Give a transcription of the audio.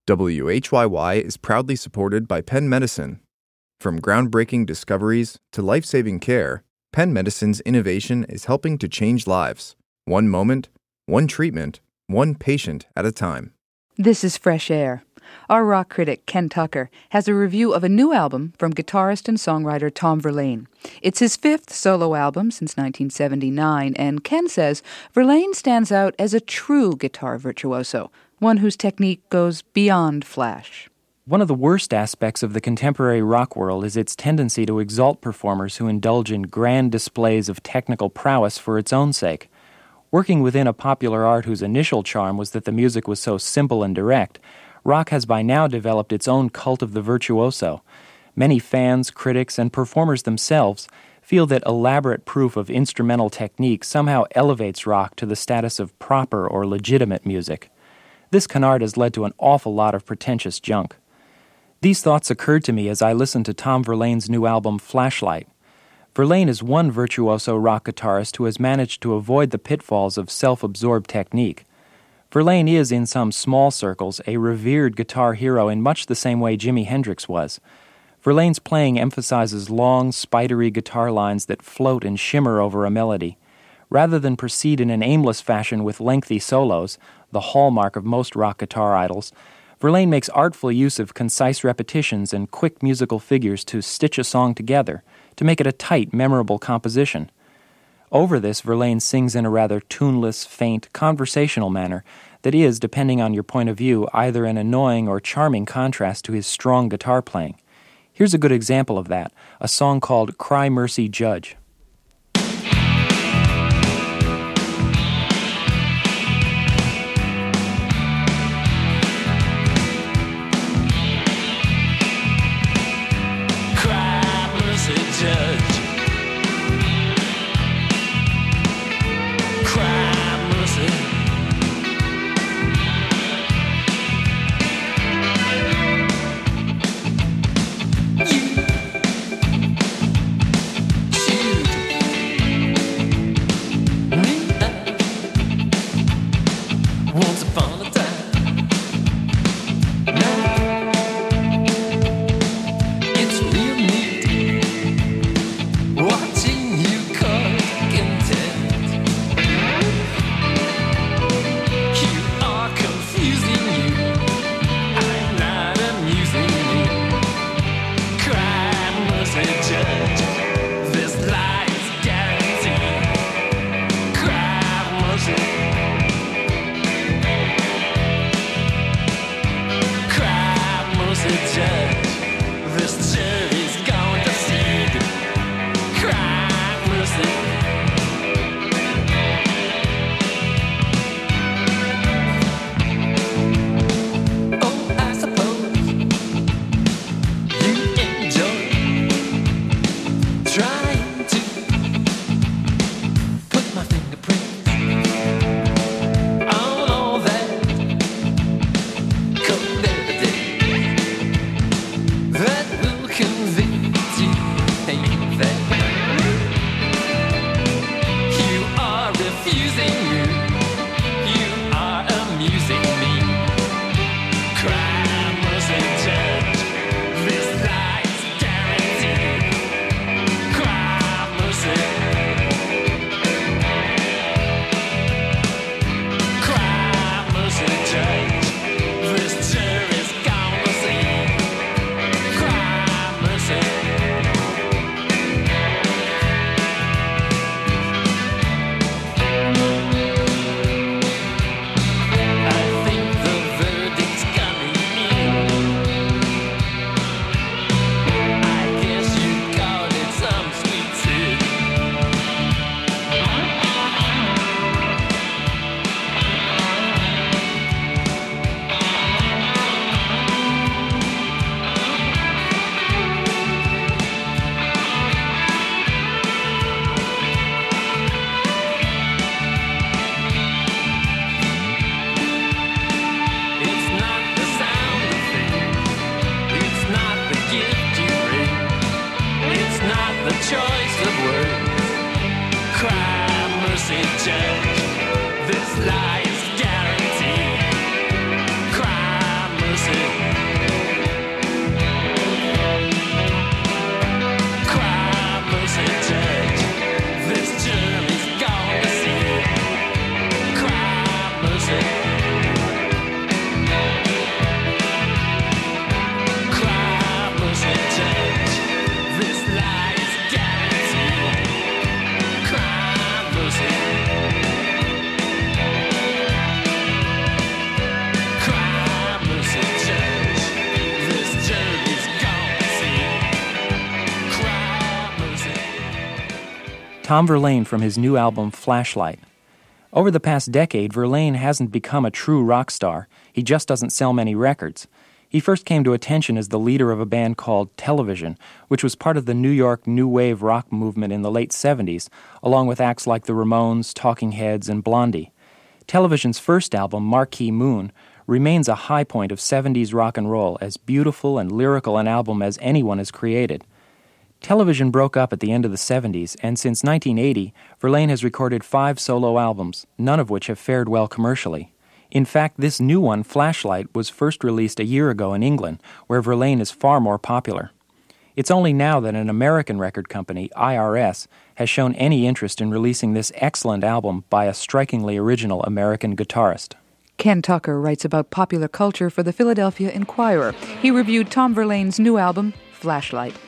WHYY is proudly supported by Penn Medicine. From groundbreaking discoveries to life-saving care, Penn Medicine's innovation is helping to change lives. One moment, one treatment, one patient at a time. This is Fresh Air. Our rock critic, Ken Tucker, has a review of a new album from guitarist and songwriter Tom Verlaine. It's his fifth solo album since 1979, and Ken says Verlaine stands out as a true guitar virtuoso, one whose technique goes beyond flash. One of the worst aspects of the contemporary rock world is its tendency to exalt performers who indulge in grand displays of technical prowess for its own sake. Working within a popular art whose initial charm was that the music was so simple and direct, rock has by now developed its own cult of the virtuoso. Many fans, critics, and performers themselves feel that elaborate proof of instrumental technique somehow elevates rock to the status of proper or legitimate music. This canard has led to an awful lot of pretentious junk. These thoughts occurred to me as I listened to Tom Verlaine's new album, Flashlight. Verlaine is one virtuoso rock guitarist who has managed to avoid the pitfalls of self-absorbed technique. Verlaine is, in some small circles, a revered guitar hero in much the same way Jimi Hendrix was. Verlaine's playing emphasizes long, spidery guitar lines that float and shimmer over a melody. Rather than proceed in an aimless fashion with lengthy solos, the hallmark of most rock guitar idols, Verlaine makes artful use of concise repetitions and quick musical figures to stitch a song together, to make it a tight, memorable composition. Over this, Verlaine sings in a rather tuneless, faint, conversational manner that is, depending on your point of view, either an annoying or charming contrast to his strong guitar playing. Here's a good example of that, a song called Cry Mercy Judge. You Tom Verlaine from his new album Flashlight. Over the past decade, Verlaine hasn't become a true rock star. He just doesn't sell many records. He first came to attention as the leader of a band called Television, which was part of the New York new wave rock movement in the late 70s, along with acts like the Ramones, Talking Heads, and Blondie. Television's first album, Marquee Moon, remains a high point of 70s rock and roll, as beautiful and lyrical an album as anyone has created. Television broke up at the end of the 70s, and since 1980, Verlaine has recorded 5 solo albums, none of which have fared well commercially. In fact, this new one, Flashlight, was first released a year ago in England, where Verlaine is far more popular. It's only now that an American record company, IRS, has shown any interest in releasing this excellent album by a strikingly original American guitarist. Ken Tucker writes about popular culture for the Philadelphia Inquirer. He reviewed Tom Verlaine's new album, Flashlight.